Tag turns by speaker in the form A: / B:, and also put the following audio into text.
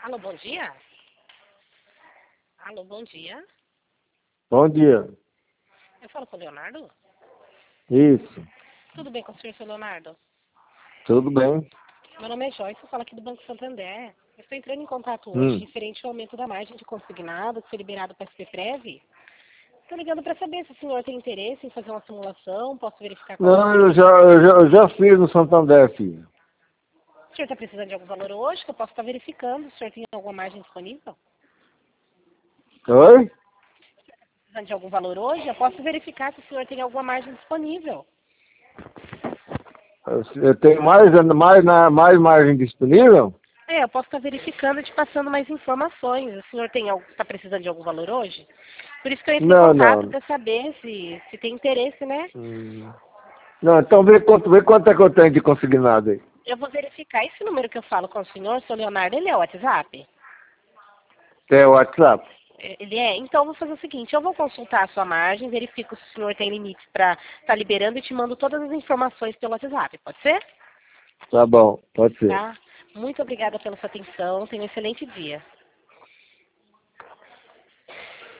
A: Alô, bom dia? Alô, bom dia.
B: Bom dia.
A: Eu falo com o Leonardo?
B: Isso.
A: Tudo bem com o senhor, seu Leonardo?
B: Tudo bem?
A: Meu nome é Joyce, eu falo aqui do Banco Santander. Eu estou entrando em contato hoje,
B: Hum.
A: referente ao aumento da margem de consignado que foi liberado para a SPPrev. Estou ligando para saber se o senhor tem interesse em fazer uma simulação, posso verificar qual
B: Não,
A: é.
B: eu já fiz no Santander, filho.
A: O senhor está precisando de algum valor hoje que eu posso estar verificando? O senhor tem alguma margem disponível?
B: Oi?
A: Precisando de algum valor hoje? Eu posso verificar se o senhor tem alguma margem disponível.
B: Eu tenho mais margem disponível?
A: Eu posso estar verificando e te passando mais informações. O senhor está precisando de algum valor hoje? Por isso que eu entrei em
B: Não,
A: contato
B: não.
A: para saber se tem interesse, né?
B: Não, então vê quanto é que eu tenho de consignado aí.
A: Eu vou verificar. Esse número que eu falo com o senhor, seu Leonardo, ele é o WhatsApp?
B: Tem o WhatsApp?
A: Ele é? Então eu vou fazer o seguinte, eu vou consultar a sua margem, verifico se o senhor tem limite para estar liberando e te mando todas as informações pelo WhatsApp, pode ser?
B: Tá bom, pode ser.
A: Tá? Muito obrigada pela sua atenção, tenha um excelente dia.